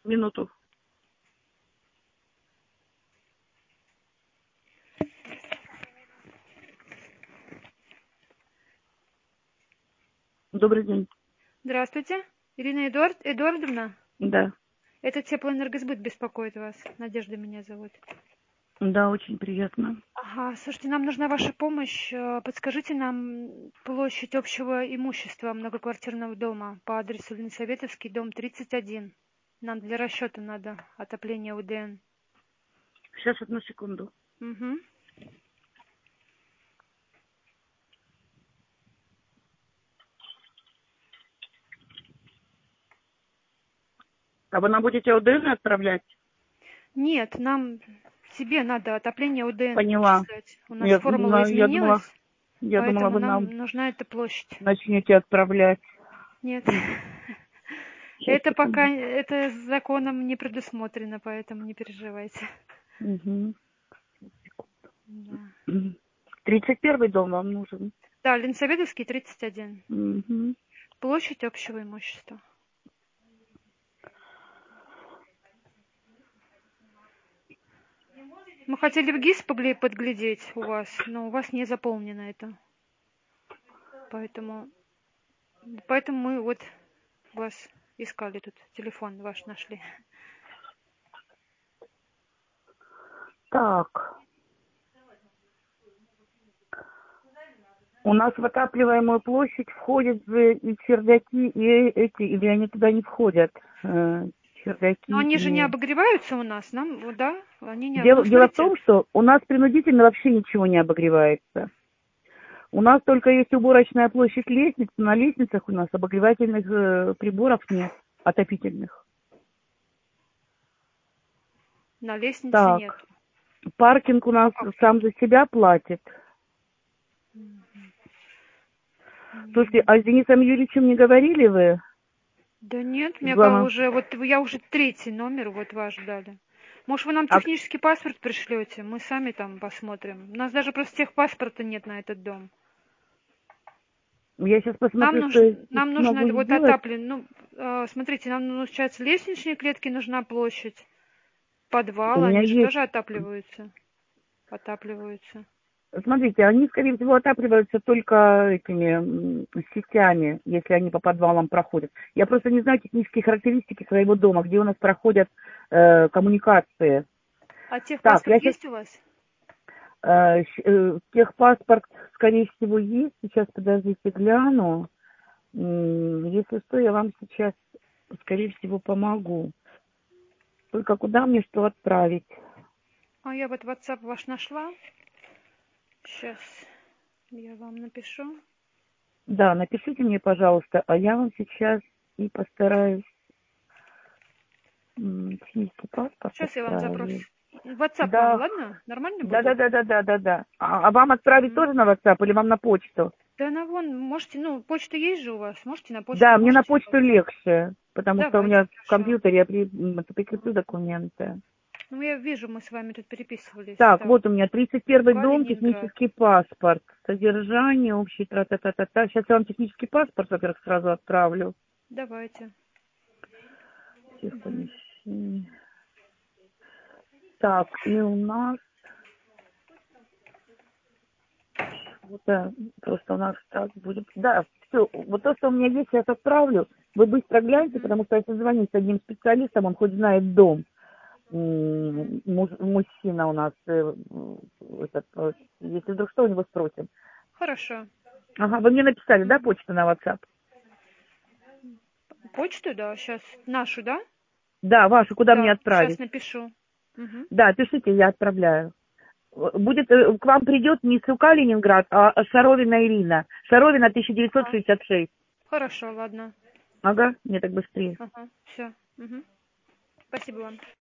Минуту. Добрый день. Здравствуйте, Ирина Эдуардовна. Да. Это Теплоэнергосбыт беспокоит вас. Надежда меня зовут. Да, очень приятно. Ага, слушайте, нам нужна ваша помощь. Подскажите нам площадь общего имущества многоквартирного дома по адресу Ленсоветовский, дом 31. Нам для расчета надо отопление УДН. Сейчас, одну секунду. Угу. А вы нам будете ОДН отправлять? Нет, нам себе надо отопление УДН Поняла. начислять. У нас формула Я изменилась, думала, поэтому вы нам нам нужна эта площадь. начнете отправлять. Нет. Сейчас, Это пока, секунду. это законом не предусмотрено, поэтому не переживайте. Угу. Да, 31-й дом вам нужен. да, Ленсоветовский, 31. Угу. Площадь общего имущества. Мы хотели в ГИС подглядеть у вас, но у вас не заполнено это. Поэтому мы вот вас искали тут, телефон ваш нашли. Так. У нас в отапливаемую площадь входят же и чердаки, и эти, или они туда не входят? Но Чердаки они же не и... обогреваются у нас, нам, да, они не... Ну, Дело в смотрите, том, что у нас принудительно вообще ничего не обогревается. У нас только есть уборочная площадь лестниц, на лестницах у нас обогревательных приборов нет, отопительных. на лестнице Так, нет. паркинг у Ну, нас как так? сам за себя платит. Слушайте, а с Денисом Юрьевичем не говорили вы? Да нет, С мне главным... уже, вот я уже третий номер вот ваш дали. Может, вы нам А технический паспорт пришлете? Мы сами там посмотрим. У нас даже просто техпаспорта нет на этот дом. я сейчас посмотрю, что я Нам нужно смогу это вот сделать. отаплен. Ну, смотрите, нам, получается, лестничные клетки нужна площадь. У Подвал, меня они же есть... тоже отапливаются. Отапливаются. Смотрите, они, скорее всего, отапливаются только этими сетями, если они по подвалам проходят. Я просто не знаю технические характеристики своего дома, где у нас проходят коммуникации. А Так, техпаспорт я сейчас есть у вас? техпаспорт, скорее всего, есть. Сейчас, подождите, гляну. Если что, я вам сейчас, скорее всего, помогу. Только куда мне что отправить? А я вот WhatsApp ваш нашла. Сейчас я вам напишу. Да, напишите мне, пожалуйста, а я вам сейчас и постараюсь технический паспорт Сейчас я вам запрос. отправить. WhatsApp вам, Да, ладно? Нормально да, да, будет? да, да, да, да, да. А вам отправить Мгм. тоже на WhatsApp или вам на почту? Да, на вон, можете, ну, почта есть же у вас, можете на почту, Да, мне на можете. почту легче, потому что у Давайте, меня в хорошо. компьютере я прикреплю документы. Ну, я вижу, мы с вами тут переписывались. Так, Так, вот у меня 31-й дом, Калининград. технический паспорт, содержание, общий тра-та-та-та-та. Сейчас я вам технический паспорт, во-первых, сразу отправлю. Давайте. Всех помещений. Так, и у нас, вот, просто у нас так будет. Да, все, вот то, что у меня есть, сейчас отправлю. Вы быстро гляньте, Мгм. потому что я созвонюсь с одним специалистом, он хоть знает дом. Мужчина у нас, если вдруг что, у него спросим. Хорошо. Ага, вы мне написали, да, Мгм. почту на WhatsApp? Почту, да, сейчас. Нашу, да? Да, вашу, куда мне Да, сейчас отправить? напишу. Мгм. Да, пишите, я отправляю. Будет, к вам придет не Сука Ленинград, а Шаровина Ирина. Шаровина Ага. 1966. Хорошо, ладно. Ага, мне так быстрее. Ага, все. Спасибо вам.